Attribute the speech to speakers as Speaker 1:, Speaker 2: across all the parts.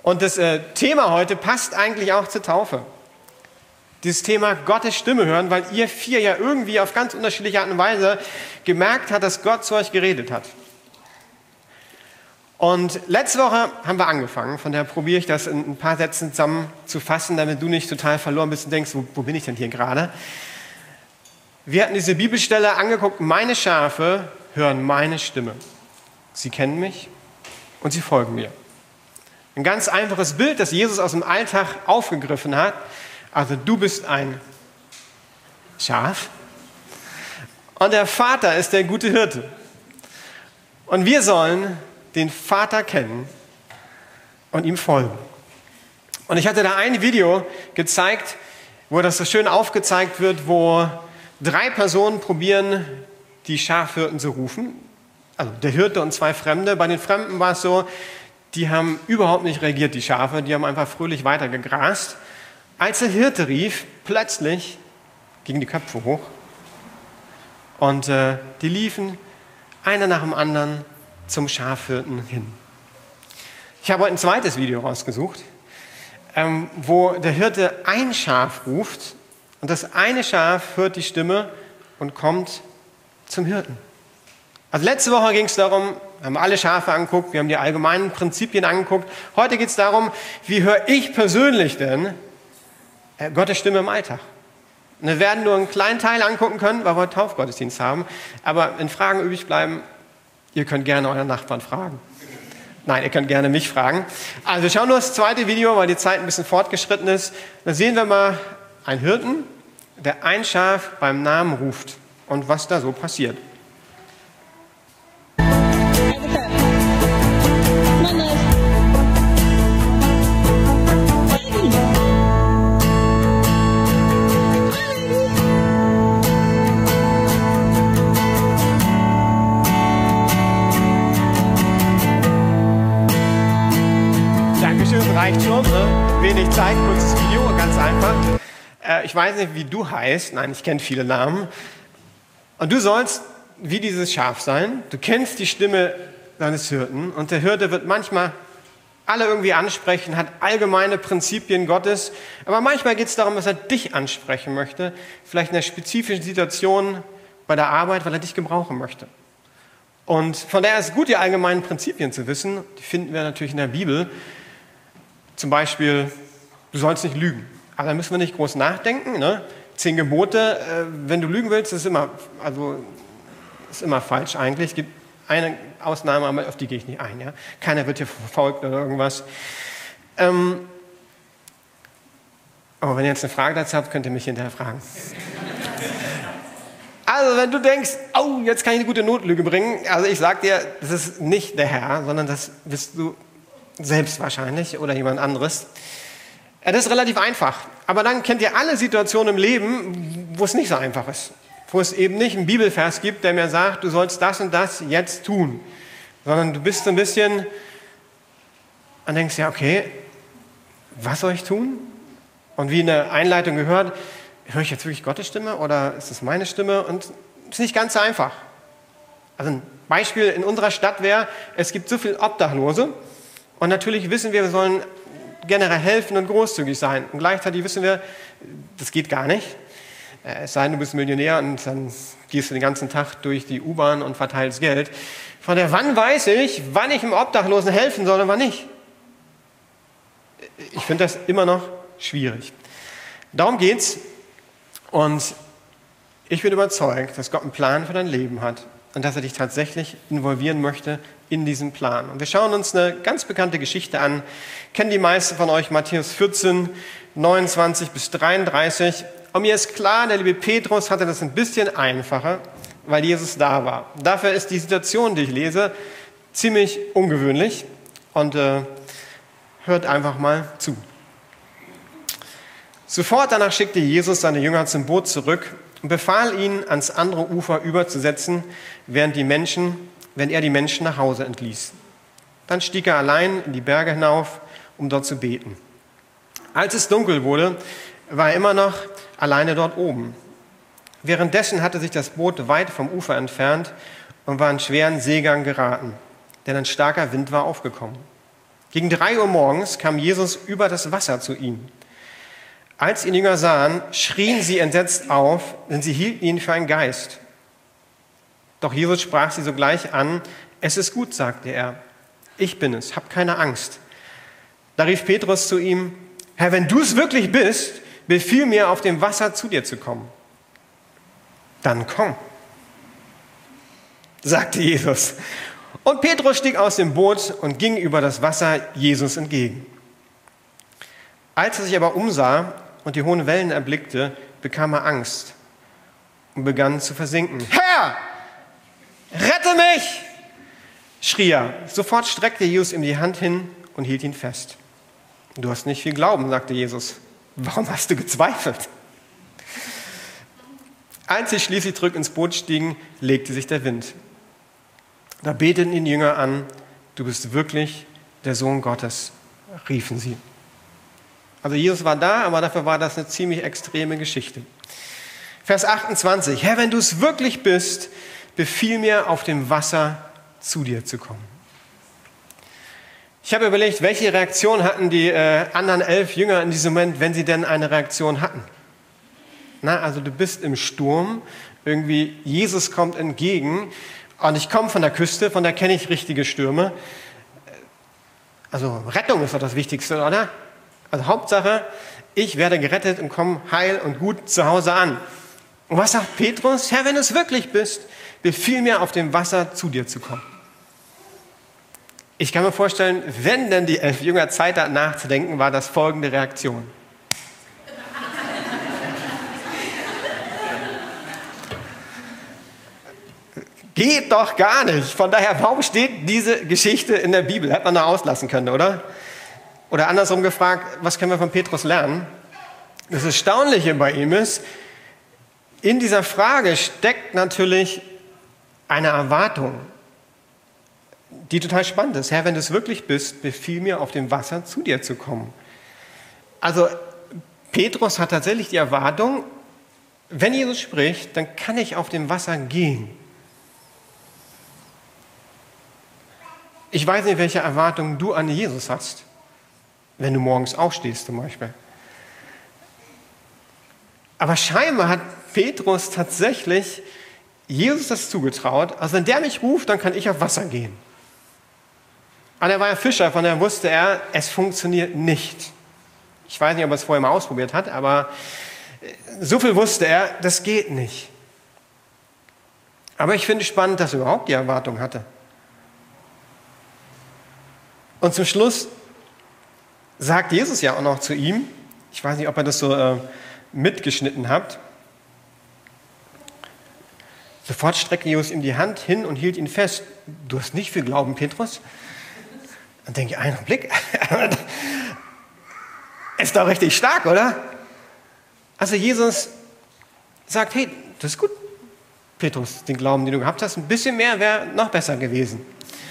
Speaker 1: Und das Thema heute passt eigentlich auch zur Taufe. Dieses Thema Gottes Stimme hören, weil ihr 4 ja irgendwie auf ganz unterschiedliche Art und Weise gemerkt habt, dass Gott zu euch geredet hat. Und letzte Woche haben wir angefangen, von daher probiere ich das in ein paar Sätzen zusammenzufassen, damit du nicht total verloren bist und denkst, wo bin ich denn hier gerade? Wir hatten diese Bibelstelle angeguckt, meine Schafe hören meine Stimme. Sie kennen mich und sie folgen mir. Ein ganz einfaches Bild, das Jesus aus dem Alltag aufgegriffen hat. Also du bist ein Schaf und der Vater ist der gute Hirte. Und wir sollen den Vater kennen und ihm folgen. Und ich hatte da ein Video gezeigt, wo das so schön aufgezeigt wird, wo 3 Personen probieren, die Schafhirten zu rufen. Also der Hirte und 2 Fremde. Bei den Fremden war es so, die haben überhaupt nicht reagiert, die Schafe. Die haben einfach fröhlich weitergegrast. Als der Hirte rief, plötzlich gingen die Köpfe hoch. Und die liefen einer nach dem anderen zum Schafhirten hin. Ich habe heute ein zweites Video rausgesucht, wo der Hirte ein Schaf ruft und das eine Schaf hört die Stimme und kommt zum Hirten. Also letzte Woche ging es darum, wir haben alle Schafe angeguckt, wir haben die allgemeinen Prinzipien angeguckt. Heute geht es darum, wie höre ich persönlich denn Gottes Stimme im Alltag? Und wir werden nur einen kleinen Teil angucken können, weil wir heute Taufgottesdienst haben. Aber wenn Fragen übrig bleiben, ihr könnt gerne euren Nachbarn fragen. Nein, ihr könnt gerne mich fragen. Also wir schauen nur das zweite Video, weil die Zeit ein bisschen fortgeschritten ist. Da sehen wir mal einen Hirten, der ein Schaf beim Namen ruft und was da so passiert. Reicht schon, ne? Wenig Zeit, kurzes Video, ganz einfach. Ich weiß nicht, wie du heißt. Nein, ich kenne viele Namen. Und du sollst wie dieses Schaf sein. Du kennst die Stimme deines Hirten. Und der Hirte wird manchmal alle irgendwie ansprechen, hat allgemeine Prinzipien Gottes. Aber manchmal geht es darum, dass er dich ansprechen möchte. Vielleicht in einer spezifischen Situation bei der Arbeit, weil er dich gebrauchen möchte. Und von daher ist es gut, die allgemeinen Prinzipien zu wissen. Die finden wir natürlich in der Bibel. Zum Beispiel, du sollst nicht lügen. Aber da müssen wir nicht groß nachdenken. Ne? 10 Gebote, wenn du lügen willst, ist immer falsch eigentlich. Es gibt eine Ausnahme, aber auf die gehe ich nicht ein. Ja? Keiner wird hier verfolgt oder irgendwas. Aber wenn ihr jetzt eine Frage dazu habt, könnt ihr mich hinterher fragen. Also wenn du denkst, oh, jetzt kann ich eine gute Notlüge bringen. Also ich sag dir, das ist nicht der Herr, sondern das bist du selbst wahrscheinlich oder jemand anderes. Das ist relativ einfach. Aber dann kennt ihr alle Situationen im Leben, wo es nicht so einfach ist. Wo es eben nicht einen Bibelvers gibt, der mir sagt, du sollst das und das jetzt tun. Sondern du bist so ein bisschen und denkst, ja okay, was soll ich tun? Und wie in der Einleitung gehört, höre ich jetzt wirklich Gottes Stimme oder ist es meine Stimme? Und es ist nicht ganz so einfach. Also ein Beispiel in unserer Stadt wäre, es gibt so viele Obdachlose. Und natürlich wissen wir sollen generell helfen und großzügig sein. Und gleichzeitig wissen wir, das geht gar nicht. Es sei denn, du bist Millionär und dann gehst du den ganzen Tag durch die U-Bahn und verteilst Geld. Von der, wann weiß ich, wann ich dem Obdachlosen helfen soll und wann nicht? Ich finde das immer noch schwierig. Darum geht's. Und ich bin überzeugt, dass Gott einen Plan für dein Leben hat und dass er dich tatsächlich involvieren möchte in diesen Plan. Und wir schauen uns eine ganz bekannte Geschichte an. Kennen die meisten von euch Matthäus 14, 29 bis 33. Und mir ist klar, der liebe Petrus hatte das ein bisschen einfacher, weil Jesus da war. Dafür ist die Situation, die ich lese, ziemlich ungewöhnlich. Und hört einfach mal zu. Sofort danach schickte Jesus seine Jünger zum Boot zurück und befahl ihnen, ans andere Ufer überzusetzen, während er die Menschen nach Hause entließ. Dann stieg er allein in die Berge hinauf, um dort zu beten. Als es dunkel wurde, war er immer noch alleine dort oben. Währenddessen hatte sich das Boot weit vom Ufer entfernt und war in schweren Seegang geraten, denn ein starker Wind war aufgekommen. Gegen 3 Uhr morgens kam Jesus über das Wasser zu ihnen. Als ihn die Jünger sahen, schrien sie entsetzt auf, denn sie hielten ihn für einen Geist. Doch Jesus sprach sie sogleich an. Es ist gut, sagte er. Ich bin es, hab keine Angst. Da rief Petrus zu ihm, Herr, wenn du es wirklich bist, befiehl mir, auf dem Wasser zu dir zu kommen. Dann komm, sagte Jesus. Und Petrus stieg aus dem Boot und ging über das Wasser Jesus entgegen. Als er sich aber umsah und die hohen Wellen erblickte, bekam er Angst und begann zu versinken. Herr, rette mich! Schrie er. Sofort streckte Jesus ihm die Hand hin und hielt ihn fest. Du hast nicht viel Glauben, sagte Jesus. Warum hast du gezweifelt? Als sie schließlich zurück ins Boot stiegen, legte sich der Wind. Da beteten ihn die Jünger an, du bist wirklich der Sohn Gottes, riefen sie. Also Jesus war da, aber dafür war das eine ziemlich extreme Geschichte. Vers 28, Herr, wenn du es wirklich bist, befiehl mir, auf dem Wasser zu dir zu kommen. Ich habe überlegt, welche Reaktion hatten die anderen 11 Jünger in diesem Moment, wenn sie denn eine Reaktion hatten. Also du bist im Sturm, irgendwie Jesus kommt entgegen und ich komme von der Küste, von der kenne ich richtige Stürme. Also Rettung ist doch das Wichtigste, oder? Also Hauptsache, ich werde gerettet und komme heil und gut zu Hause an. Und was sagt Petrus? Herr, wenn du es wirklich bist, befiehl mir, auf dem Wasser zu dir zu kommen. Ich kann mir vorstellen, wenn denn die 11 Jünger Zeit hatten nachzudenken, war das folgende Reaktion. Geht doch gar nicht. Von daher, warum steht diese Geschichte in der Bibel? Hätte man da auslassen können, oder? Oder andersrum gefragt, was können wir von Petrus lernen? Das Erstaunliche bei ihm ist, in dieser Frage steckt natürlich eine Erwartung, die total spannend ist. Herr, wenn du es wirklich bist, befiehl mir, auf dem Wasser zu dir zu kommen. Also Petrus hat tatsächlich die Erwartung, wenn Jesus spricht, dann kann ich auf dem Wasser gehen. Ich weiß nicht, welche Erwartungen du an Jesus hast, wenn du morgens aufstehst zum Beispiel. Aber scheinbar hat Petrus tatsächlich Jesus das zugetraut. Also wenn der mich ruft, dann kann ich auf Wasser gehen. Aber er war ja Fischer, von daher wusste er, es funktioniert nicht. Ich weiß nicht, ob er es vorher mal ausprobiert hat, aber so viel wusste er, das geht nicht. Aber ich finde es spannend, dass er überhaupt die Erwartung hatte. Und zum Schluss sagt Jesus ja auch noch zu ihm, ich weiß nicht, ob ihr das so mitgeschnitten habt, sofort streckte Jesus ihm die Hand hin und hielt ihn fest. Du hast nicht viel Glauben, Petrus? Dann denke ich, einen Blick, ist doch richtig stark, oder? Also Jesus sagt, hey, das ist gut, Petrus, den Glauben, den du gehabt hast, ein bisschen mehr wäre noch besser gewesen.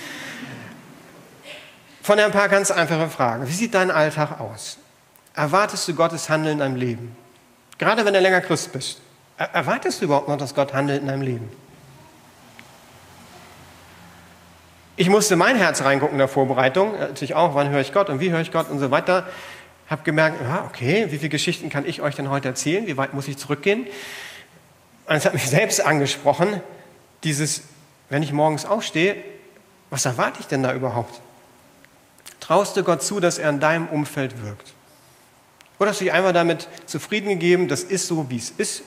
Speaker 1: Von ein paar ganz einfache Fragen. Wie sieht dein Alltag aus? Erwartest du Gottes Handeln in deinem Leben? Gerade wenn du länger Christ bist. Erwartest du überhaupt noch, dass Gott handelt in deinem Leben? Ich musste mein Herz reingucken in der Vorbereitung. Natürlich auch, wann höre ich Gott und wie höre ich Gott und so weiter. Habe gemerkt, ja, okay, wie viele Geschichten kann ich euch denn heute erzählen? Wie weit muss ich zurückgehen? Und es hat mich selbst angesprochen, dieses, wenn ich morgens aufstehe, was erwarte ich denn da überhaupt? Traust du Gott zu, dass er in deinem Umfeld wirkt? Oder hast du dich einfach damit zufrieden gegeben, das ist so, wie es ist,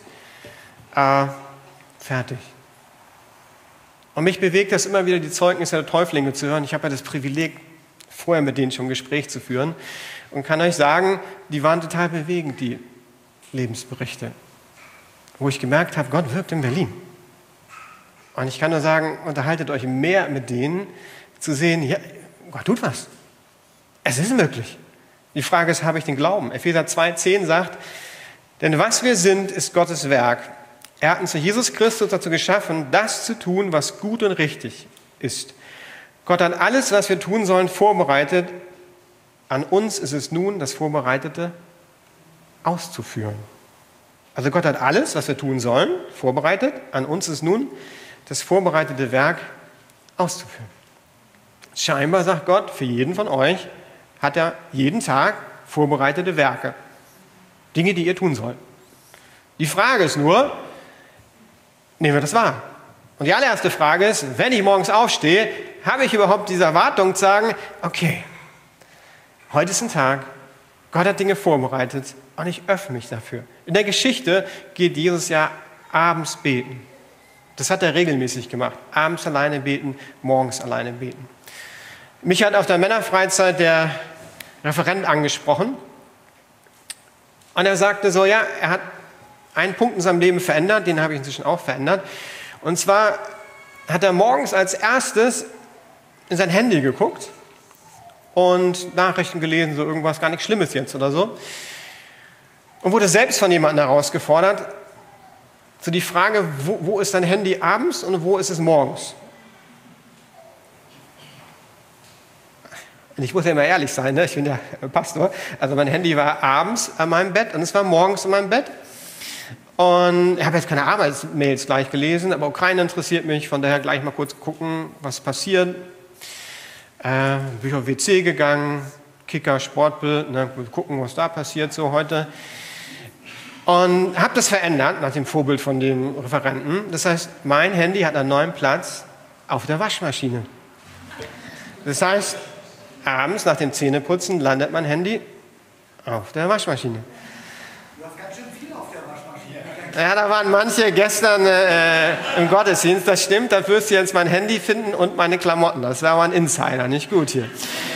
Speaker 1: fertig. Und mich bewegt das immer wieder, die Zeugnisse der Täuflinge zu hören. Ich habe ja das Privileg, vorher mit denen schon ein Gespräch zu führen und kann euch sagen, die waren total bewegend, die Lebensberichte, wo ich gemerkt habe, Gott wirkt in Berlin. Und ich kann nur sagen, unterhaltet euch mehr mit denen, zu sehen, ja, Gott tut was. Es ist möglich. Die Frage ist, habe ich den Glauben? Epheser 2,10 sagt, denn was wir sind, ist Gottes Werk. Er hat uns zu Jesus Christus dazu geschaffen, das zu tun, was gut und richtig ist. Gott hat alles, was wir tun sollen, vorbereitet. An uns ist es nun, das Vorbereitete auszuführen. Also Gott hat alles, was wir tun sollen, vorbereitet. An uns ist nun, das vorbereitete Werk auszuführen. Scheinbar sagt Gott, für jeden von euch hat er jeden Tag vorbereitete Werke. Dinge, die ihr tun sollt. Die Frage ist nur, nehmen wir das wahr? Und die allererste Frage ist, wenn ich morgens aufstehe, habe ich überhaupt diese Erwartung zu sagen, okay, heute ist ein Tag, Gott hat Dinge vorbereitet und ich öffne mich dafür. In der Geschichte geht Jesus ja abends beten. Das hat er regelmäßig gemacht. Abends alleine beten, morgens alleine beten. Mich hat auf der Männerfreizeit der Referent angesprochen und er sagte so, ja, er hat einen Punkt in seinem Leben verändert, den habe ich inzwischen auch verändert. Und zwar hat er morgens als erstes in sein Handy geguckt und Nachrichten gelesen, so irgendwas, gar nichts Schlimmes jetzt oder so. Und wurde selbst von jemandem herausgefordert, so die Frage, wo ist dein Handy abends und wo ist es morgens? Und ich muss ja immer ehrlich sein, ne? Ich bin ja Pastor. Also mein Handy war abends an meinem Bett und es war morgens an meinem Bett. Und ich habe jetzt keine Arbeitsmails gleich gelesen, aber Ukraine interessiert mich, von daher gleich mal kurz gucken, was passiert. Bin ich auf WC gegangen, Kicker, Sportbild, ne, gucken, was da passiert so heute. Und habe das verändert nach dem Vorbild von dem Referenten. Das heißt, mein Handy hat einen neuen Platz auf der Waschmaschine. Das heißt, abends nach dem Zähneputzen landet mein Handy auf der Waschmaschine.
Speaker 2: Du hast ganz schön viel auf der Waschmaschine.
Speaker 1: Ja, da waren manche gestern im Gottesdienst, das stimmt, da wirst du jetzt mein Handy finden und meine Klamotten. Das war aber ein Insider, nicht gut hier.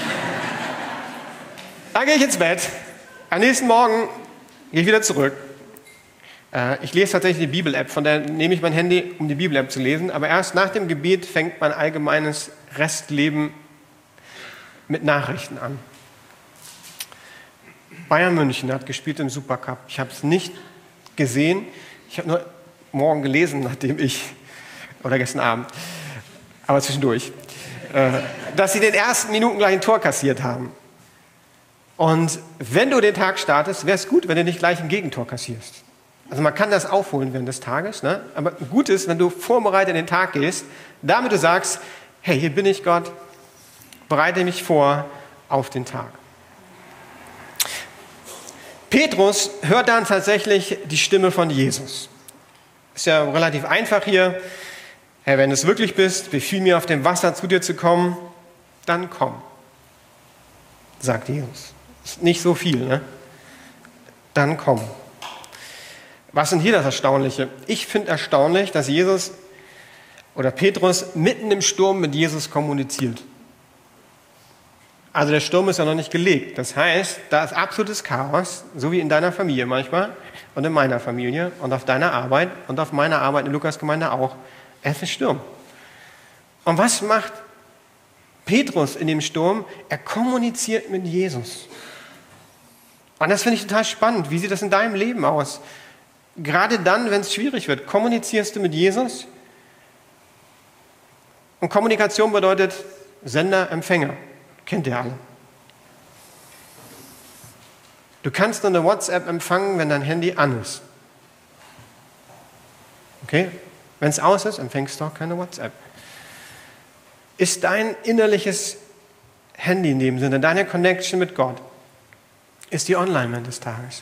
Speaker 1: Dann gehe ich ins Bett. Am nächsten Morgen gehe ich wieder zurück. Ich lese tatsächlich die Bibel-App, von der nehme ich mein Handy, um die Bibel-App zu lesen. Aber erst nach dem Gebet fängt mein allgemeines Restleben mit Nachrichten an. Bayern München hat gespielt im Supercup. Ich habe es nicht gesehen. Ich habe nur morgen gelesen, oder gestern Abend, aber zwischendurch, dass sie in den ersten Minuten gleich ein Tor kassiert haben. Und wenn du den Tag startest, wäre es gut, wenn du nicht gleich ein Gegentor kassierst. Also man kann das aufholen während des Tages, ne? Aber gut ist, wenn du vorbereitet in den Tag gehst, damit du sagst, hey, hier bin ich Gott, bereite mich vor auf den Tag. Petrus hört dann tatsächlich die Stimme von Jesus. Ist ja relativ einfach hier. Herr, wenn du es wirklich bist, befiehl mir auf dem Wasser zu dir zu kommen, dann komm, sagt Jesus. Ist nicht so viel, ne? Dann komm. Was ist denn hier das Erstaunliche? Ich finde erstaunlich, dass Jesus oder Petrus mitten im Sturm mit Jesus kommuniziert. Also der Sturm ist ja noch nicht gelegt. Das heißt, da ist absolutes Chaos, so wie in deiner Familie manchmal und in meiner Familie und auf deiner Arbeit und auf meiner Arbeit in der Lukasgemeinde auch. Es ist Sturm. Und was macht Petrus in dem Sturm? Er kommuniziert mit Jesus. Und das finde ich total spannend. Wie sieht das in deinem Leben aus? Gerade dann, wenn es schwierig wird, kommunizierst du mit Jesus? Und Kommunikation bedeutet Sender, Empfänger. Kennt ihr alle. Du kannst nur eine WhatsApp empfangen, wenn dein Handy an ist. Okay? Wenn es aus ist, empfängst du auch keine WhatsApp. Ist dein innerliches Handy in dem Sinne, deine Connection mit Gott, ist die online während des Tages?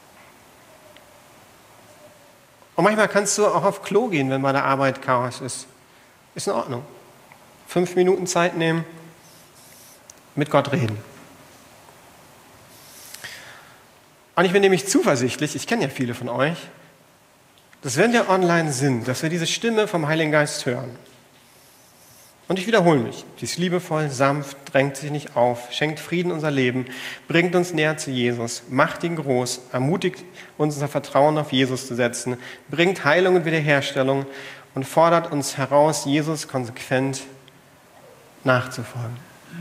Speaker 1: Und manchmal kannst du auch auf Klo gehen, wenn bei der Arbeit Chaos ist. Ist in Ordnung. 5 Minuten Zeit nehmen, mit Gott reden. Und ich bin nämlich zuversichtlich, ich kenne ja viele von euch, dass wenn wir online sind, dass wir diese Stimme vom Heiligen Geist hören. Und ich wiederhole mich, sie ist liebevoll, sanft, drängt sich nicht auf, schenkt Frieden in unser Leben, bringt uns näher zu Jesus, macht ihn groß, ermutigt uns, unser Vertrauen auf Jesus zu setzen, bringt Heilung und Wiederherstellung und fordert uns heraus, Jesus konsequent nachzufolgen.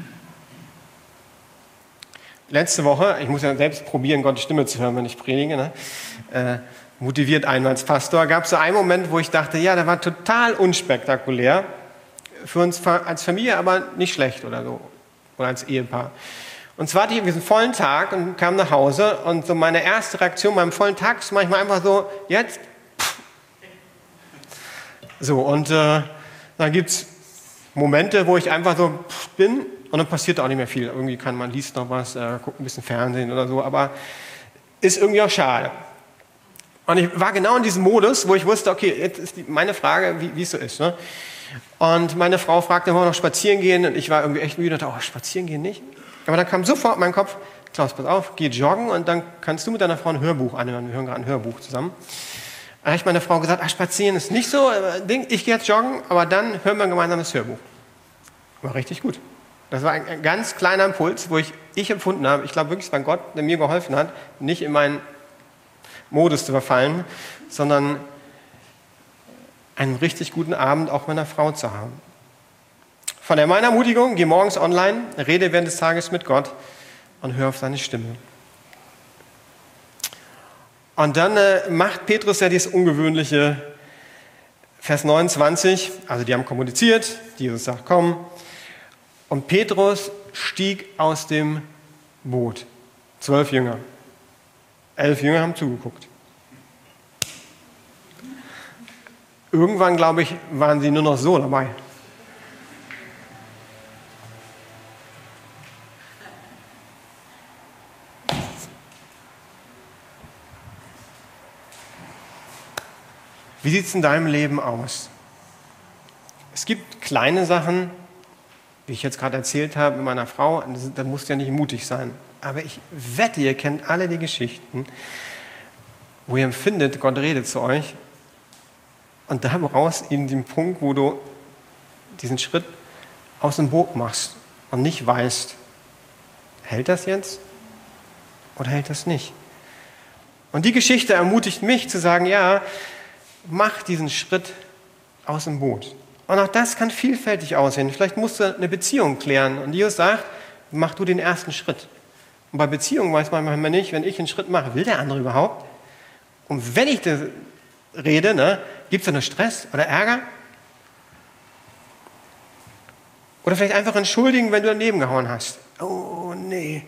Speaker 1: Letzte Woche, ich muss ja selbst probieren, Gottes Stimme zu hören, wenn ich predige, ne? Motiviert einen als Pastor, gab es so einen Moment, wo ich dachte, ja, der war total unspektakulär, für uns als Familie aber nicht schlecht oder so, oder als Ehepaar. Und zwar hatte ich einen vollen Tag und kam nach Hause und so meine erste Reaktion beim vollen Tag ist manchmal einfach so, jetzt, so, und dann gibt es Momente, wo ich einfach so bin Und dann passiert auch nicht mehr viel. Irgendwie man liest noch was, guckt ein bisschen Fernsehen oder so, aber ist irgendwie auch schade. Und ich war genau in diesem Modus, wo ich wusste, okay, jetzt ist meine Frage, wie es so ist. Ne? Und meine Frau fragte, wollen wir noch spazieren gehen? Und ich war irgendwie echt müde und dachte, spazieren gehen nicht. Aber dann kam sofort in meinen Kopf, Klaus, pass auf, geh joggen und dann kannst du mit deiner Frau ein Hörbuch anhören. Wir hören gerade ein Hörbuch zusammen. Dann habe ich meiner Frau gesagt, spazieren ist nicht so, ich gehe jetzt joggen, aber dann hören wir ein gemeinsames Hörbuch. War richtig gut. Das war ein ganz kleiner Impuls, wo ich empfunden habe, ich glaube wirklich, es war Gott, der mir geholfen hat, nicht in meinen Modus zu verfallen, sondern einen richtig guten Abend auch mit meiner Frau zu haben. Von der meiner Ermutigung, geh morgens online, rede während des Tages mit Gott und hör auf seine Stimme. Und dann macht Petrus ja dieses ungewöhnliche Vers 29, also die haben kommuniziert, Jesus sagt, komm. Und Petrus stieg aus dem Boot. 12 Jünger. 11 Jünger haben zugeguckt. Irgendwann, glaube ich, waren sie nur noch so dabei. Wie sieht es in deinem Leben aus? Es gibt kleine Sachen, wie ich jetzt gerade erzählt habe mit meiner Frau, da musst du ja nicht mutig sein. Aber ich wette, ihr kennt alle die Geschichten, wo ihr empfindet, Gott redet zu euch. Und da raus in den Punkt, wo du diesen Schritt aus dem Boot machst und nicht weißt, hält das jetzt oder hält das nicht? Und die Geschichte ermutigt mich zu sagen, ja, mach diesen Schritt aus dem Boot. Und auch das kann vielfältig aussehen. Vielleicht musst du eine Beziehung klären. Und Jesus sagt, mach du den ersten Schritt. Und bei Beziehungen weiß man manchmal nicht, wenn ich einen Schritt mache, will der andere überhaupt? Und wenn ich das rede, gibt es da nur Stress oder Ärger? Oder vielleicht einfach entschuldigen, wenn du daneben gehauen hast. Oh, nee.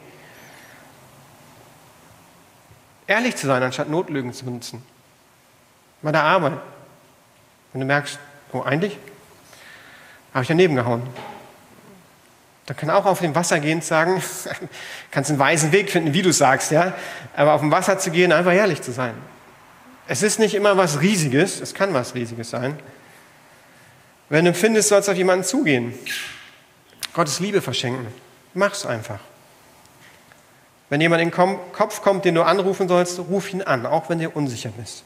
Speaker 1: Ehrlich zu sein, anstatt Notlügen zu benutzen. Bei der Arbeit. Wenn du merkst, eigentlich habe ich daneben gehauen. Da kann auch auf dem Wasser gehen sagen, kannst einen weisen Weg finden, wie du sagst, ja. Aber auf dem Wasser zu gehen, einfach ehrlich zu sein. Es ist nicht immer was Riesiges, es kann was Riesiges sein. Wenn du empfindest, sollst du auf jemanden zugehen. Gottes Liebe verschenken. Mach's einfach. Wenn jemand in den Kopf kommt, den du anrufen sollst, ruf ihn an, auch wenn du unsicher bist.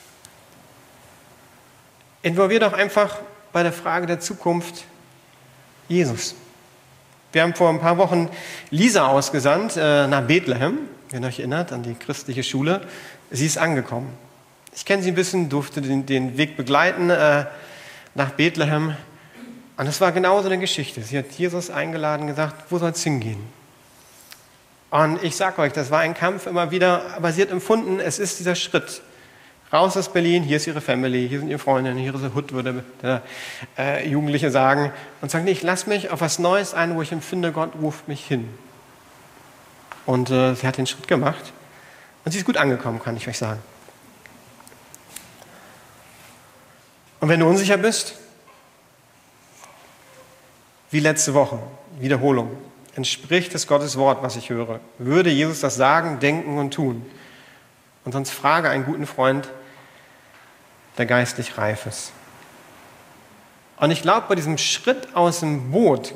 Speaker 1: Involvier doch einfach bei der Frage der Zukunft Jesus. Wir haben vor ein paar Wochen Lisa ausgesandt nach Bethlehem, wenn ihr euch erinnert, an die christliche Schule. Sie ist angekommen. Ich kenne sie ein bisschen, durfte den Weg begleiten nach Bethlehem. Und es war genauso eine Geschichte. Sie hat Jesus eingeladen und gesagt, wo soll es hingehen? Und ich sage euch, das war ein Kampf immer wieder, aber sie hat empfunden, es ist dieser Schritt. Raus aus Berlin, hier ist ihre Family, hier sind ihre Freunde, hier ist der Hut, würde der Jugendliche sagen. Und sagt, nee, ich lass mich auf was Neues ein, wo ich empfinde, Gott ruft mich hin. Und sie hat den Schritt gemacht. Und sie ist gut angekommen, kann ich euch sagen. Und wenn du unsicher bist, wie letzte Woche, Wiederholung, entspricht es Gottes Wort, was ich höre? Würde Jesus das sagen, denken und tun? Und sonst frage einen guten Freund, der geistlich reif ist. Und ich glaube, bei diesem Schritt aus dem Boot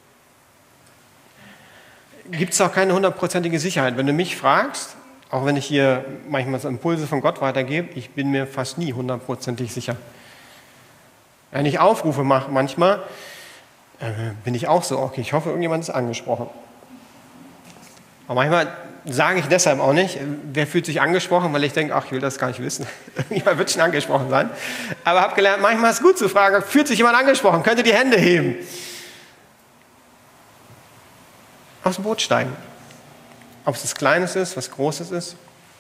Speaker 1: gibt es auch keine 100%ige Sicherheit. Wenn du mich fragst, auch wenn ich hier manchmal so Impulse von Gott weitergebe, ich bin mir fast nie 100%ig sicher. Wenn ich Aufrufe mache manchmal, bin ich auch so, okay, ich hoffe, irgendjemand ist angesprochen. Aber manchmal sage ich deshalb auch nicht, wer fühlt sich angesprochen, weil ich denke, ach, ich will das gar nicht wissen. Irgendjemand wird schon angesprochen sein. Aber habe gelernt, manchmal ist es gut zu fragen, fühlt sich jemand angesprochen, könnt ihr die Hände heben? Aus dem Boot steigen. Ob es was Kleines ist, was Großes ist.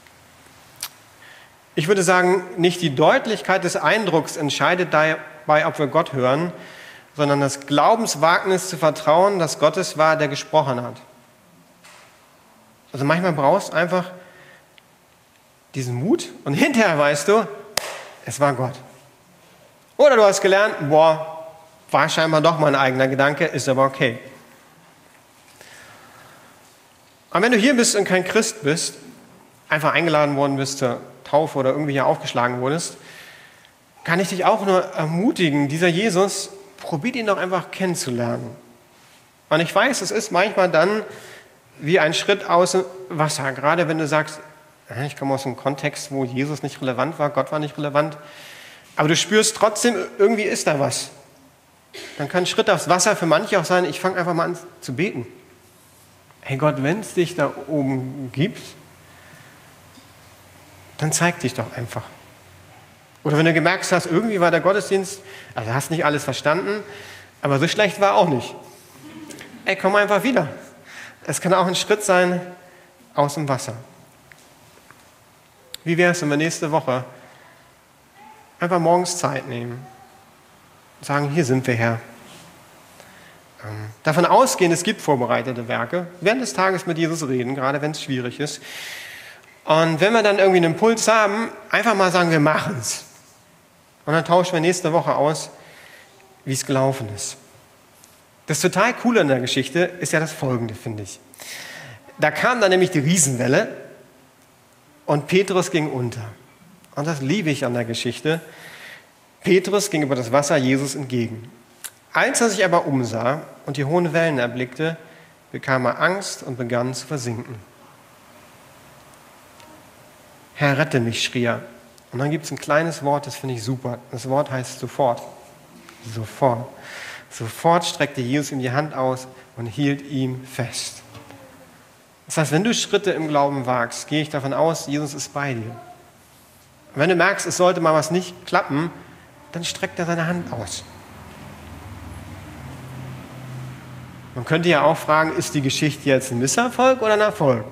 Speaker 1: Ich würde sagen, nicht die Deutlichkeit des Eindrucks entscheidet dabei, ob wir Gott hören, sondern das Glaubenswagnis zu vertrauen, dass Gott es war, der gesprochen hat. Also manchmal brauchst du einfach diesen Mut und hinterher weißt du, es war Gott. Oder du hast gelernt, war scheinbar doch mein eigener Gedanke, ist aber okay. Und wenn du hier bist und kein Christ bist, einfach eingeladen worden bist zur Taufe oder irgendwie hier aufgeschlagen wurdest, kann ich dich auch nur ermutigen, dieser Jesus, probiert ihn doch einfach kennenzulernen. Und ich weiß, es ist manchmal dann wie ein Schritt aus dem Wasser, gerade wenn du sagst, ich komme aus einem Kontext, wo Jesus nicht relevant war, Gott war nicht relevant, aber du spürst trotzdem, irgendwie ist da was. Dann kann ein Schritt aufs Wasser für manche auch sein, ich fange einfach mal an zu beten. Hey Gott, wenn es dich da oben gibt, dann zeig dich doch einfach. Oder wenn du gemerkt hast, irgendwie war der Gottesdienst, also hast nicht alles verstanden, aber so schlecht war auch nicht. Ey, komm einfach wieder. Es kann auch ein Schritt sein aus dem Wasser. Wie wäre es, wenn wir nächste Woche einfach morgens Zeit nehmen und sagen, hier sind wir, Herr. Davon ausgehen, es gibt vorbereitete Werke. Während des Tages mit Jesus reden, gerade wenn es schwierig ist. Und wenn wir dann irgendwie einen Impuls haben, einfach mal sagen, wir machen es. Und dann tauschen wir nächste Woche aus, wie es gelaufen ist. Das total Coole in der Geschichte ist ja das Folgende, finde ich. Da kam dann nämlich die Riesenwelle und Petrus ging unter. Und das liebe ich an der Geschichte. Petrus ging über das Wasser Jesus entgegen. Als er sich aber umsah und die hohen Wellen erblickte, bekam er Angst und begann zu versinken. Herr, rette mich, schrie er. Und dann gibt es ein kleines Wort, das finde ich super. Das Wort heißt sofort. Sofort. Sofort streckte Jesus ihm die Hand aus und hielt ihm fest. Das heißt, wenn du Schritte im Glauben wagst, gehe ich davon aus, Jesus ist bei dir. Und wenn du merkst, es sollte mal was nicht klappen, dann streckt er seine Hand aus. Man könnte ja auch fragen, ist die Geschichte jetzt ein Misserfolg oder ein Erfolg?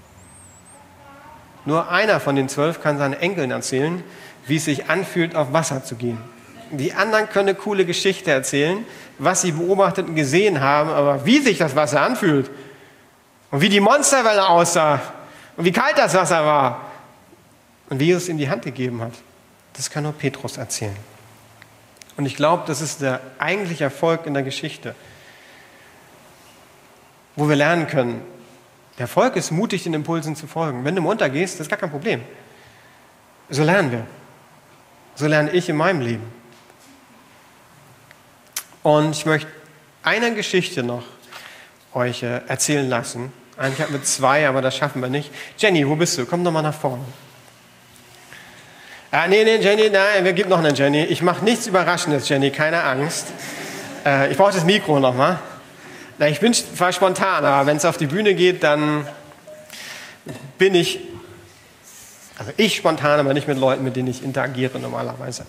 Speaker 1: Nur einer von den 12 kann seinen Enkeln erzählen, wie es sich anfühlt, auf Wasser zu gehen. Die anderen können eine coole Geschichte erzählen, was sie beobachtet und gesehen haben, aber wie sich das Wasser anfühlt und wie die Monsterwelle aussah und wie kalt das Wasser war und wie Jesus ihm die Hand gegeben hat, das kann nur Petrus erzählen. Und ich glaube, das ist der eigentliche Erfolg in der Geschichte, wo wir lernen können, der Erfolg ist mutig, den Impulsen zu folgen. Wenn du runtergehst, das ist gar kein Problem. So lernen wir. So lerne ich in meinem Leben. Und ich möchte eine Geschichte noch euch erzählen lassen. Eigentlich hatten wir 2, aber das schaffen wir nicht. Jenny, wo bist du? Komm doch mal nach vorne. Nee, Jenny, nein, wir geben noch eine Jenny. Ich mache nichts Überraschendes, Jenny, keine Angst. Ich brauche das Mikro nochmal. Ich bin zwar spontan, aber wenn es auf die Bühne geht, dann bin ich spontan, aber nicht mit Leuten, mit denen ich interagiere normalerweise.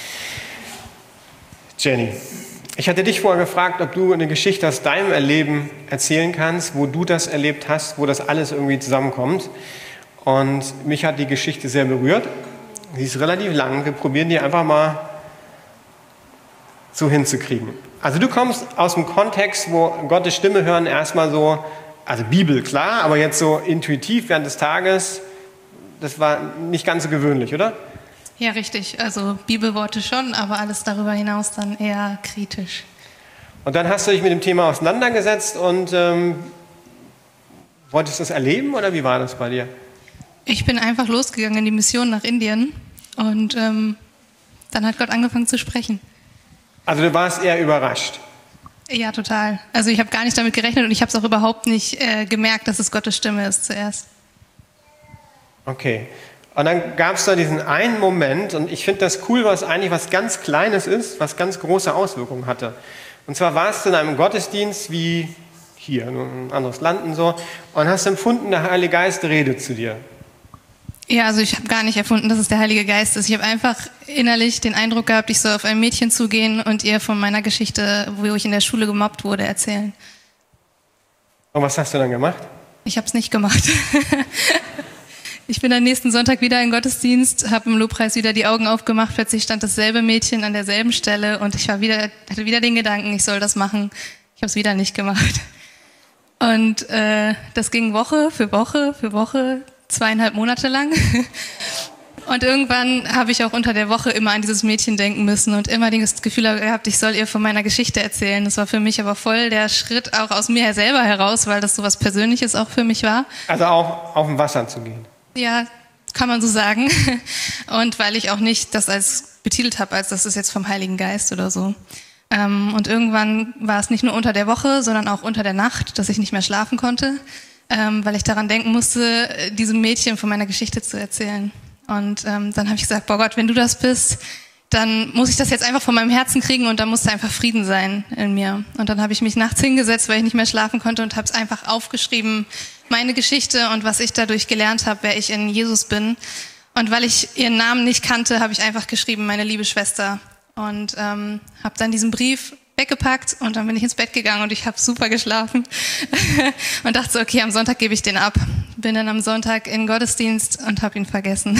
Speaker 1: Jenny, ich hatte dich vorher gefragt, ob du eine Geschichte aus deinem Erleben erzählen kannst, wo du das erlebt hast, wo das alles irgendwie zusammenkommt. Und mich hat die Geschichte sehr berührt. Sie ist relativ lang. Wir probieren die einfach mal so hinzukriegen. Also du kommst aus dem Kontext, wo Gottes Stimme hören erstmal so, also Bibel, klar, aber jetzt so intuitiv während des Tages, das war nicht ganz so gewöhnlich, oder?
Speaker 3: Ja, richtig. Also Bibelworte schon, aber alles darüber hinaus dann eher kritisch.
Speaker 1: Und dann hast du dich mit dem Thema auseinandergesetzt und wolltest du das erleben oder wie war das bei dir?
Speaker 3: Ich bin einfach losgegangen in die Mission nach Indien und dann hat Gott angefangen zu sprechen.
Speaker 1: Also du warst eher überrascht?
Speaker 3: Ja, total. Also ich habe gar nicht damit gerechnet und ich habe es auch überhaupt nicht gemerkt, dass es Gottes Stimme ist zuerst.
Speaker 1: Okay. Und dann gab es da diesen einen Moment und ich finde das cool, was eigentlich was ganz Kleines ist, was ganz große Auswirkungen hatte. Und zwar warst du in einem Gottesdienst wie hier, ein anderes Land und so, und hast empfunden, der Heilige Geist redet zu dir.
Speaker 3: Ja, also ich habe gar nicht erfunden, dass es der Heilige Geist ist. Ich habe einfach innerlich den Eindruck gehabt, ich soll auf ein Mädchen zugehen und ihr von meiner Geschichte, wo ich in der Schule gemobbt wurde, erzählen.
Speaker 1: Und was hast du dann gemacht?
Speaker 3: Ich habe es nicht gemacht. Ich bin am nächsten Sonntag wieder im Gottesdienst, habe im Lobpreis wieder die Augen aufgemacht, plötzlich stand dasselbe Mädchen an derselben Stelle und ich hatte wieder den Gedanken, ich soll das machen. Ich habe es wieder nicht gemacht. Und das ging Woche für Woche für Woche, 2,5 Monate lang. Und irgendwann habe ich auch unter der Woche immer an dieses Mädchen denken müssen und immer das Gefühl gehabt, ich soll ihr von meiner Geschichte erzählen. Das war für mich aber voll der Schritt auch aus mir selber heraus, weil das so was Persönliches auch für mich war.
Speaker 1: Also auch auf dem Wasser zu gehen.
Speaker 3: Ja, kann man so sagen. Und weil ich auch nicht das als betitelt habe, als das ist jetzt vom Heiligen Geist oder so. Und irgendwann war es nicht nur unter der Woche, sondern auch unter der Nacht, dass ich nicht mehr schlafen konnte, weil ich daran denken musste, diesem Mädchen von meiner Geschichte zu erzählen. Und dann habe ich gesagt, boah Gott, wenn du das bist, dann muss ich das jetzt einfach von meinem Herzen kriegen und da muss da einfach Frieden sein in mir. Und dann habe ich mich nachts hingesetzt, weil ich nicht mehr schlafen konnte und habe es einfach aufgeschrieben, meine Geschichte und was ich dadurch gelernt habe, wer ich in Jesus bin. Und weil ich ihren Namen nicht kannte, habe ich einfach geschrieben, meine liebe Schwester. Und habe dann diesen Brief weggepackt und dann bin ich ins Bett gegangen und ich habe super geschlafen und dachte so, okay, am Sonntag gebe ich den ab. Bin dann am Sonntag in den Gottesdienst und habe ihn vergessen.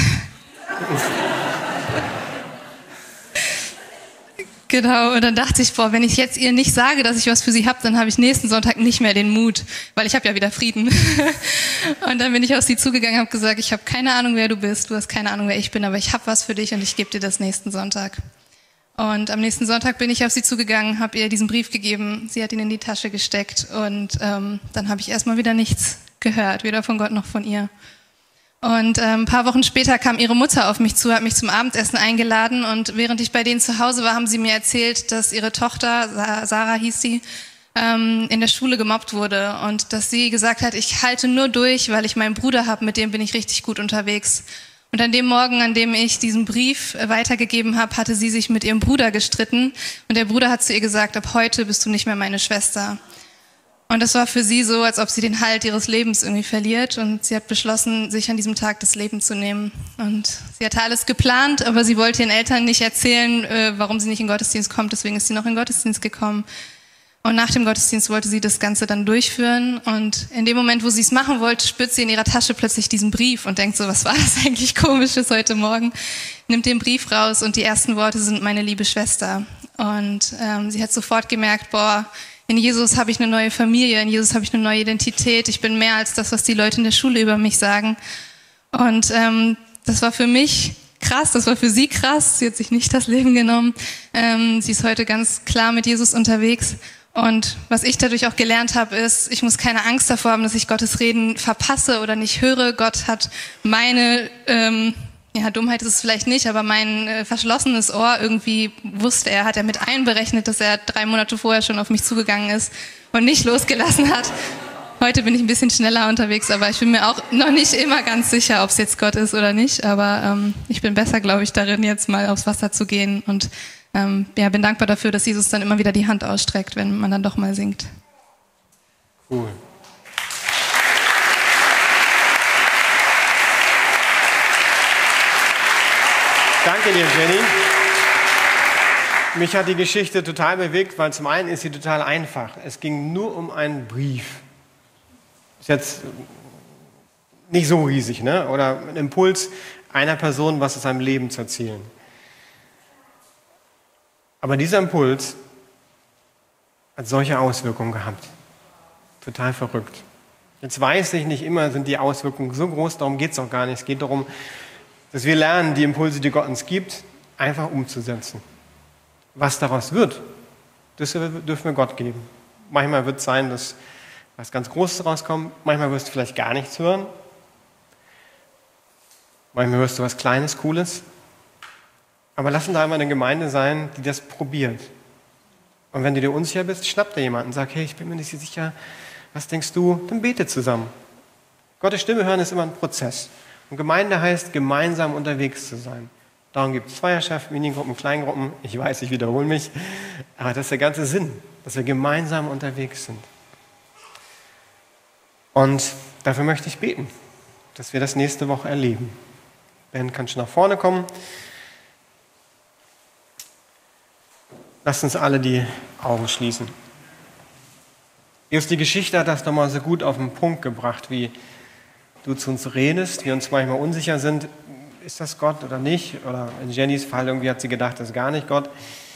Speaker 3: Genau, und dann dachte ich, boah, wenn ich jetzt ihr nicht sage, dass ich was für sie habe, dann habe ich nächsten Sonntag nicht mehr den Mut, weil ich habe ja wieder Frieden. Und dann bin ich auf sie zugegangen und habe gesagt, ich habe keine Ahnung, wer du bist, du hast keine Ahnung, wer ich bin, aber ich habe was für dich und ich gebe dir das nächsten Sonntag. Und am nächsten Sonntag bin ich auf sie zugegangen, habe ihr diesen Brief gegeben, sie hat ihn in die Tasche gesteckt und dann habe ich erstmal wieder nichts gehört, weder von Gott noch von ihr. Und ein paar Wochen später kam ihre Mutter auf mich zu, hat mich zum Abendessen eingeladen und während ich bei denen zu Hause war, haben sie mir erzählt, dass ihre Tochter, Sarah hieß sie, in der Schule gemobbt wurde und dass sie gesagt hat, ich halte nur durch, weil ich meinen Bruder habe, mit dem bin ich richtig gut unterwegs. Und an dem Morgen, an dem ich diesen Brief weitergegeben habe, hatte sie sich mit ihrem Bruder gestritten und der Bruder hat zu ihr gesagt, ab heute bist du nicht mehr meine Schwester. Und das war für sie so, als ob sie den Halt ihres Lebens irgendwie verliert und sie hat beschlossen, sich an diesem Tag das Leben zu nehmen. Und sie hatte alles geplant, aber sie wollte ihren Eltern nicht erzählen, warum sie nicht in den Gottesdienst kommt, deswegen ist sie noch in den Gottesdienst gekommen. Und nach dem Gottesdienst wollte sie das Ganze dann durchführen und in dem Moment, wo sie es machen wollte, spürt sie in ihrer Tasche plötzlich diesen Brief und denkt so, was war das eigentlich Komisches heute Morgen? Nimmt den Brief raus und die ersten Worte sind, meine liebe Schwester. Und sie hat sofort gemerkt, boah, in Jesus habe ich eine neue Familie, in Jesus habe ich eine neue Identität, ich bin mehr als das, was die Leute in der Schule über mich sagen. Und das war für mich krass, das war für sie krass, sie hat sich nicht das Leben genommen. Sie ist heute ganz klar mit Jesus unterwegs. Und was ich dadurch auch gelernt habe, ist, ich muss keine Angst davor haben, dass ich Gottes Reden verpasse oder nicht höre. Gott hat meine, Dummheit ist es vielleicht nicht, aber mein verschlossenes Ohr irgendwie wusste er, hat er mit einberechnet, dass er 3 Monate vorher schon auf mich zugegangen ist und nicht losgelassen hat. Heute bin ich ein bisschen schneller unterwegs, aber ich bin mir auch noch nicht immer ganz sicher, ob es jetzt Gott ist oder nicht. Aber ich bin besser, glaube ich, darin, jetzt mal aufs Wasser zu gehen und bin dankbar dafür, dass Jesus dann immer wieder die Hand ausstreckt, wenn man dann doch mal singt.
Speaker 1: Cool. Danke dir, Jenny. Mich hat die Geschichte total bewegt, weil zum einen ist sie total einfach. Es ging nur um einen Brief. Ist jetzt nicht so riesig, ne? Oder ein Impuls einer Person, was aus seinem Leben zu erzählen. Aber dieser Impuls hat solche Auswirkungen gehabt. Total verrückt. Jetzt weiß ich, nicht immer sind die Auswirkungen so groß, darum geht es auch gar nicht. Es geht darum, dass wir lernen, die Impulse, die Gott uns gibt, einfach umzusetzen. Was daraus wird, das dürfen wir Gott geben. Manchmal wird es sein, dass was ganz Großes rauskommt. Manchmal wirst du vielleicht gar nichts hören. Manchmal hörst du was Kleines, Cooles. Aber lass uns da einmal eine Gemeinde sein, die das probiert. Und wenn du dir unsicher bist, schnapp dir jemanden und sag, hey, ich bin mir nicht sicher, was denkst du? Dann bete zusammen. Gottes Stimme hören ist immer ein Prozess. Und Gemeinde heißt, gemeinsam unterwegs zu sein. Darum gibt es Zweierschaften, Minigruppen, Kleingruppen. Ich weiß, ich wiederhole mich. Aber das ist der ganze Sinn, dass wir gemeinsam unterwegs sind. Und dafür möchte ich beten, dass wir das nächste Woche erleben. Ben, kannst du nach vorne kommen? Lasst uns alle die Augen schließen. Die Geschichte hat das nochmal so gut auf den Punkt gebracht, wie du zu uns redest, wir uns manchmal unsicher sind, ist das Gott oder nicht? Oder in Jennys Fall irgendwie hat sie gedacht, das ist gar nicht Gott.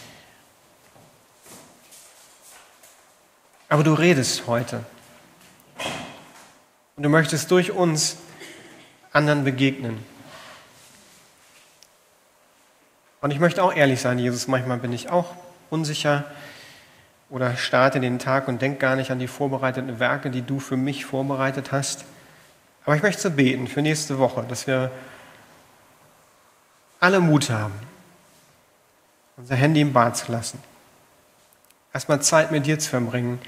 Speaker 1: Aber du redest heute. Und du möchtest durch uns anderen begegnen. Und ich möchte auch ehrlich sein, Jesus, manchmal bin ich auch unsicher oder starte den Tag und denke gar nicht an die vorbereiteten Werke, die du für mich vorbereitet hast. Aber ich möchte so beten für nächste Woche, dass wir alle Mut haben, unser Handy im Bad zu lassen. Erstmal Zeit mit dir zu verbringen,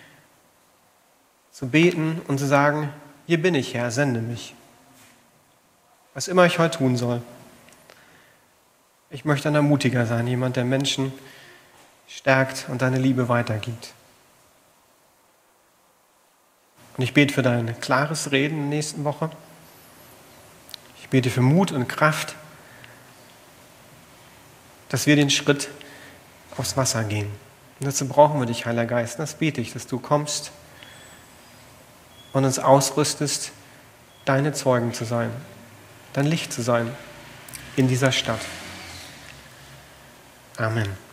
Speaker 1: zu beten und zu sagen, hier bin ich, Herr, sende mich. Was immer ich heute tun soll. Ich möchte ein Ermutiger sein, jemand, der Menschen stärkt und deine Liebe weitergibt. Und ich bete für dein klares Reden in der nächsten Woche. Ich bete für Mut und Kraft, dass wir den Schritt aufs Wasser gehen. Und dazu brauchen wir dich, Heiliger Geist. Das bete ich, dass du kommst und uns ausrüstest, deine Zeugen zu sein, dein Licht zu sein in dieser Stadt. Amen.